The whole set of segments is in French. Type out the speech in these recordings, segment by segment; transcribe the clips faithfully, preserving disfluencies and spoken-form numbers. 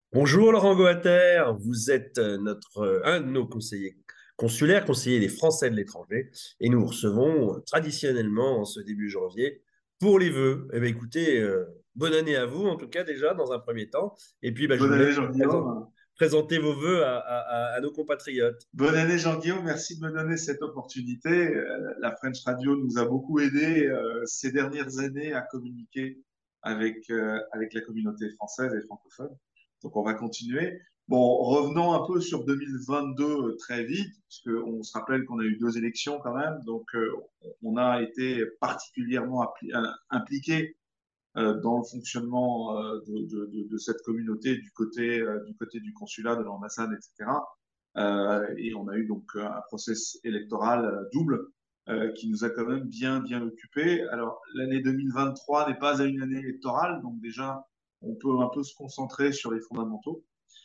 Bonjour Laurent Goater, vous êtes euh, notre, euh, un de nos conseillers consulaires, conseiller des Français de l'étranger, et nous vous recevons euh, traditionnellement en ce début janvier pour les vœux. Eh bien, écoutez, euh, bonne année à vous en tout cas déjà dans un premier temps, et puis bah, je Bonne vous laisse année présent- Jean-Guillaume. présenter vos vœux à, à- à- à nos compatriotes. Bonne année Jean-Guillaume. Merci de me donner cette opportunité. Euh, La French Radio nous a beaucoup aidé euh, ces dernières années à communiquer avec, euh, avec la communauté française et francophone. Donc on va continuer. Bon, revenons un peu sur deux mille vingt-deux euh, très vite, puisqu'on se rappelle qu'on a eu deux élections quand même. Donc euh, on a été particulièrement appli- euh, impliqué euh, dans le fonctionnement euh, de, de, de, de cette communauté du côté, euh, du côté du consulat, de l'ambassade, et cetera. Euh, et on a eu donc un process électoral euh, double euh, qui nous a quand même bien, bien occupé. Alors, l'année deux mille vingt-trois n'est pas une année électorale, donc déjà, on peut un peu se concentrer sur les fondamentaux.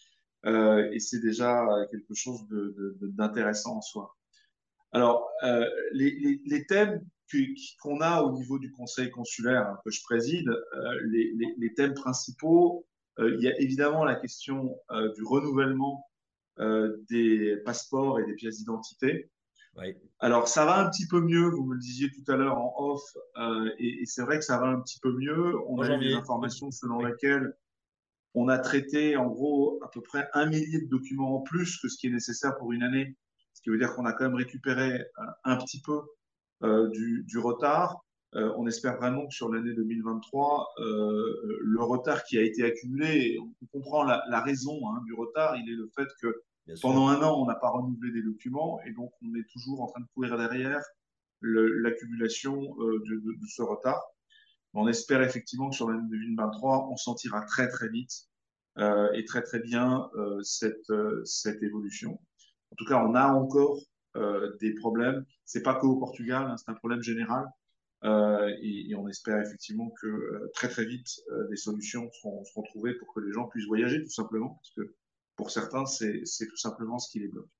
Euh, et c'est déjà quelque chose de, de, de, d'intéressant en soi. Alors, euh, les, les, les thèmes qu'on a au niveau du conseil consulaire hein, que je préside, euh, les, les, les, thèmes principaux, euh, il y a évidemment la question euh, du renouvellement euh, des passeports et des pièces d'identité. Oui. Alors, ça va un petit peu mieux, vous me le disiez tout à l'heure en off, euh, et, et c'est vrai que ça va un petit peu mieux. On En a eu des janvier. informations selon Oui, lesquelles on a traité en gros à peu près un millier de documents en plus que ce qui est nécessaire pour une année, ce qui veut dire qu'on a quand même récupéré euh, un petit peu euh, du, du retard. Euh, on espère vraiment que sur l'année deux mille vingt-trois, euh, le retard qui a été accumulé, on comprend la, la raison hein, du retard, il est le fait que bien sûr. pendant un an, on n'a pas renouvelé des documents et donc on est toujours en train de courir derrière l'accumulation euh, de, de, de, ce retard. On espère effectivement que sur l'année deux mille vingt-trois, on sentira très très vite euh, et très très bien euh, cette, euh, cette évolution. En tout cas, on a encore euh, des problèmes. C'est pas que au Portugal, hein, c'est un problème général. Euh, et, et, on espère effectivement que euh, très très vite euh, des solutions seront, seront trouvées pour que les gens puissent voyager tout simplement, parce que pour certains, c'est tout simplement ce qui les bloque.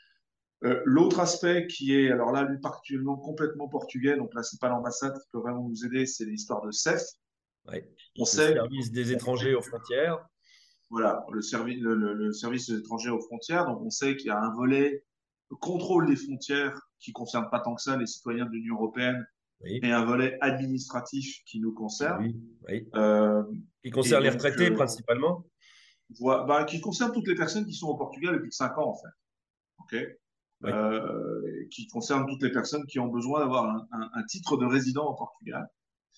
Euh, L'autre aspect qui est, alors là, lui particulièrement complètement portugais, donc là, c'est pas l'ambassade qui peut vraiment nous aider, c'est l'histoire de C E F. Oui. On Le sait, service des on sait étrangers aux frontières. voilà, le, servi le, le, le service des étrangers aux frontières, donc on sait qu'il y a un volet contrôle des frontières qui concerne pas tant que ça les citoyens de l'Union européenne et Oui, un volet administratif qui nous qui concerne. lui, oui. Euh, Qui et concerne les donc, retraités euh, principalement. voilà, bah, qui concerne toutes les personnes qui sont au Portugal depuis cinq ans, en fait. Okay, Oui. euh, qui concerne toutes les personnes qui ont besoin d'avoir un, un, un, titre de résident au Portugal.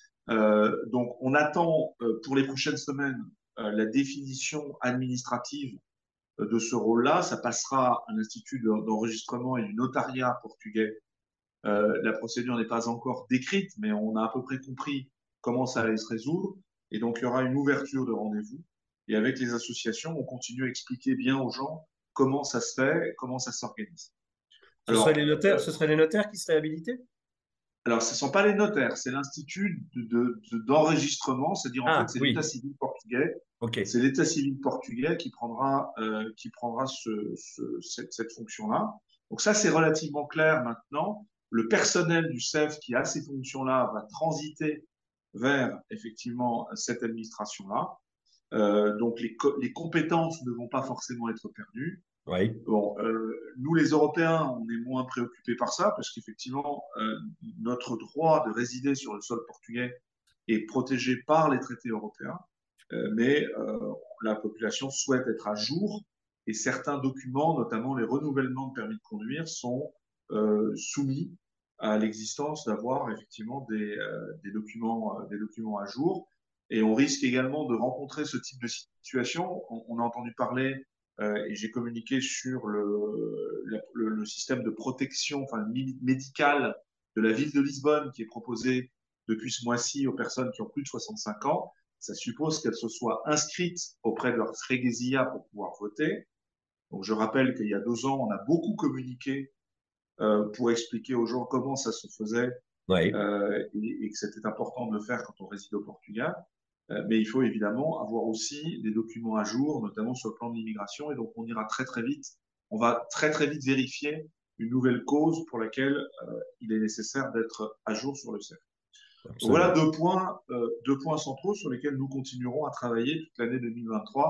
Euh, donc, on attend euh, pour les prochaines semaines euh, la définition administrative euh, de ce rôle-là. Ça passera à l'Institut d'enregistrement et du notariat portugais. Euh, la procédure n'est pas encore décrite, mais on a à peu près compris comment ça allait se résoudre. Et donc, il y aura une ouverture de rendez-vous. Et avec les associations, on continue à expliquer bien aux gens comment ça se fait, comment ça s'organise. Ce seraient les Alors, notaires, euh, ce seraient les notaires qui seraient habilités? alors, ce ne sont pas les notaires, c'est l'institut d'enregistrement, de, de, c'est-à-dire en fait, Ah, c'est l'état oui. civil portugais. OK. C'est l'état civil portugais qui prendra, euh, qui prendra ce, ce, cette, cette fonction-là. Donc ça, c'est relativement clair maintenant. Le personnel du C E F qui a ces fonctions-là va transiter vers effectivement cette administration-là. Euh, donc les, co les compétences ne vont pas forcément être perdues. Oui. Bon, euh, nous les Européens, on est moins préoccupés par ça parce qu'effectivement, euh, notre droit de résider sur le sol portugais est protégé par les traités européens, euh, mais euh, la population souhaite être à jour et certains documents, notamment les renouvellements de permis de conduire, sont euh, soumis à l'existence d'avoir effectivement des, euh, des, documents, euh, des documents à jour. Et on risque également de rencontrer ce type de situation. On, on a entendu parler euh, et j'ai communiqué sur le, le, le, système de protection enfin, médicale de la ville de Lisbonne qui est proposé depuis ce mois-ci aux personnes qui ont plus de soixante-cinq ans. Ça suppose qu'elles se soient inscrites auprès de leur freguesia pour pouvoir voter. Donc je rappelle qu'il y a deux ans, on a beaucoup communiqué euh, pour expliquer aux gens comment ça se faisait Oui. euh, et, et que c'était important de le faire quand on réside au Portugal. Euh, mais il faut évidemment avoir aussi des documents à jour, notamment sur le plan de l'immigration. Et donc, on ira très, très vite. On va très, très vite vérifier une nouvelle cause pour laquelle euh, il est nécessaire d'être à jour sur le C E F. Donc, voilà Absolument. deux points, euh, deux points centraux sur lesquels nous continuerons à travailler toute l'année deux mille vingt-trois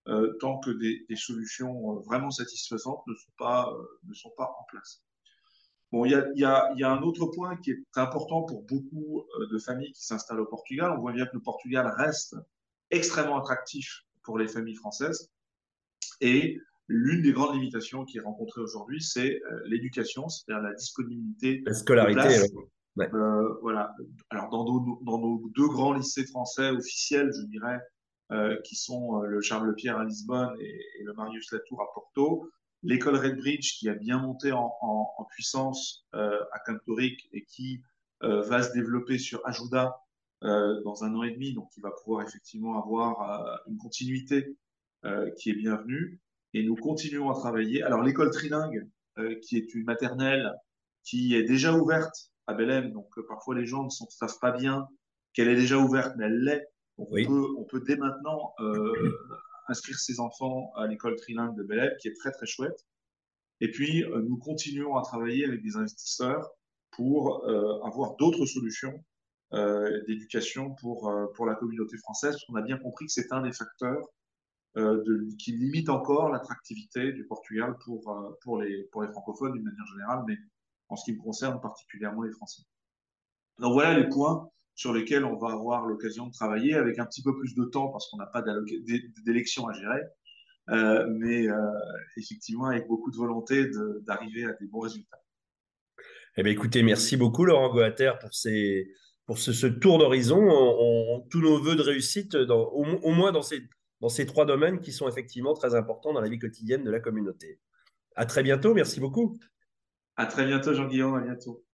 euh, tant que des, des solutions euh, vraiment satisfaisantes ne sont pas, euh, ne sont pas en place. Bon, il y a, il y a, il y a un autre point qui est important pour beaucoup euh, de familles qui s'installent au Portugal. On voit bien que le Portugal reste extrêmement attractif pour les familles françaises. Et l'une des grandes limitations qui est rencontrée aujourd'hui, c'est euh, l'éducation, c'est-à-dire la disponibilité La de scolarité, ouais. places. Ouais. Euh, voilà. Alors, dans nos, dans nos deux grands lycées français officiels, je dirais, euh, qui sont euh, le Charles Lepierre à Lisbonne et, et le Marius Latour à Porto, l'école Redbridge qui a bien monté en, en, en puissance euh, à Cantoric et qui euh, va se développer sur Ajuda euh, dans un an et demi, donc il va pouvoir effectivement avoir euh, une continuité euh, qui est bienvenue. Et nous continuons à travailler. Alors l'école trilingue, euh, qui est une maternelle qui est déjà ouverte à Belém, donc euh, parfois les gens ne savent pas bien qu'elle est déjà ouverte, mais elle l'est. Donc on Oui. peut, on peut dès maintenant euh, inscrire ses enfants à l'école trilingue de Belém, qui est très très chouette. Et puis euh, nous continuons à travailler avec des investisseurs pour euh, avoir d'autres solutions euh, d'éducation pour, euh, pour la communauté française, parce qu'on a bien compris que c'est un des facteurs euh, de, qui limite encore l'attractivité du Portugal pour, euh, pour, les, pour les francophones d'une manière générale, mais en ce qui me concerne particulièrement les Français. Donc voilà les points sur lesquels on va avoir l'occasion de travailler avec un petit peu plus de temps parce qu'on n'a pas d'élection à gérer, euh, mais euh, effectivement avec beaucoup de volonté d'arriver à des bons résultats. Eh bien, écoutez, merci beaucoup, Laurent Goater, pour ces, pour ce, ce tour d'horizon. On, on- tous nos voeux de réussite, dans, au, au moins dans ces, dans ces trois domaines qui sont effectivement très importants dans la vie quotidienne de la communauté. À très bientôt, merci beaucoup. À très bientôt Jean-Guillaume, à bientôt.